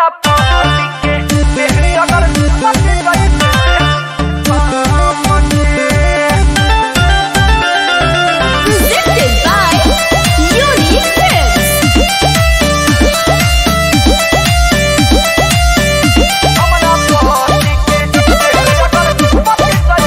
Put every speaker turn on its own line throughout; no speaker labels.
हमरा पार्टी के देहरी अगर पति गई
Presented by Unique Hits.
हमरा पार्टी के देहरी अगर पति गई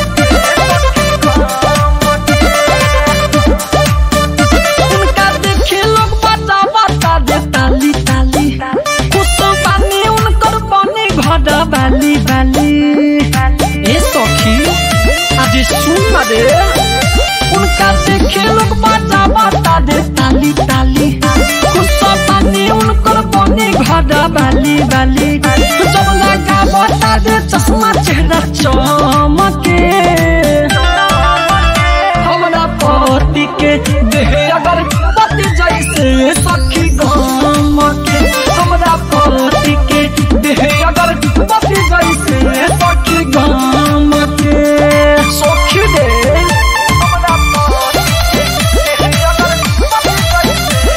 उनका देखे लोग बता बता दे ताली ताली खुश बानी उनकर बने घर बाली बाली ए सखी आज सुन रे उनका देखे लोग बता बता दे ताली ताली खुश बानी उनकर बने घर बाली बाली जब लगा बता दे चश्मा चेहरा चमके हमरा पति के देह अगर पति जैसे सखी गाम के हमरा पति के देह अगर पति जैसे सखी गाम के सखी दे
हमरा पार्टी के देहरी अगर पति गई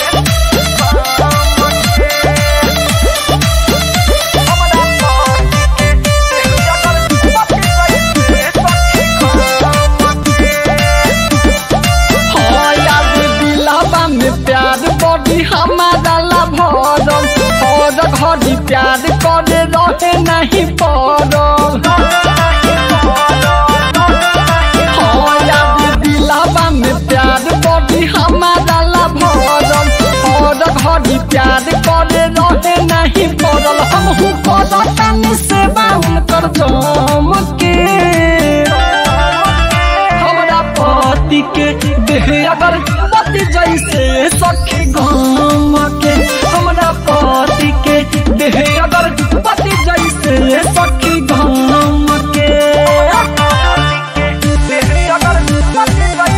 हमरा पार्टी के देहरी अगर पति
हाँ याद दिलावा में प्यार बड़ी हमारा ला भरल हर घड़ी प्यार करे रहे नहीं पड़ल हाँ याद दिलावा में प्यार बड़ी हमारा ला भरल हर घड़ी प्यार करे रहे नहीं पड़ल हमहू करतानी सेवा उनकर जम के हमरा पति के देह अगर पति जैसे सखी गाम के हमरा पति के देह अगर पति जैसे सखी गाम के
देहरी अगर पति गई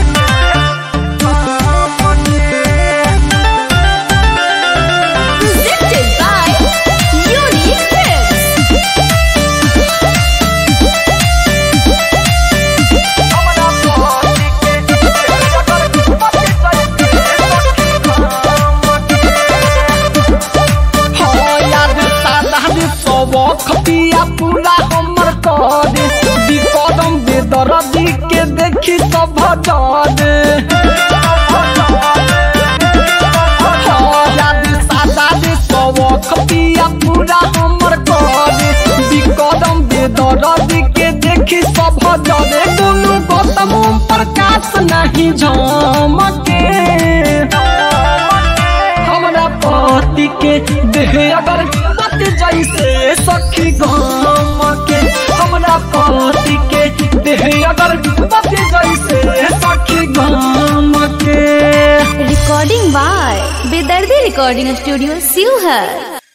Presented by Unique Hits.
हमरा पार्टी के देहरी अगर पति
हाँ याद सादा रे सबक पिया पूरा हमर करे विक्रम बेदर्दी के देखी सब डरे हाँ याद सादा रे सबक पिया पूरा हमर करे विक्रम बेदर्दी के देखी सब डरे दुनू गौतम प्रकाश नहीं झमके हमरा पति के देह अगर पति जैसे सखी गाम के हमरा पति के देह अगर पति जैसे सखी गाम के
Recording by Bedardi Recording Studio, Sivhar.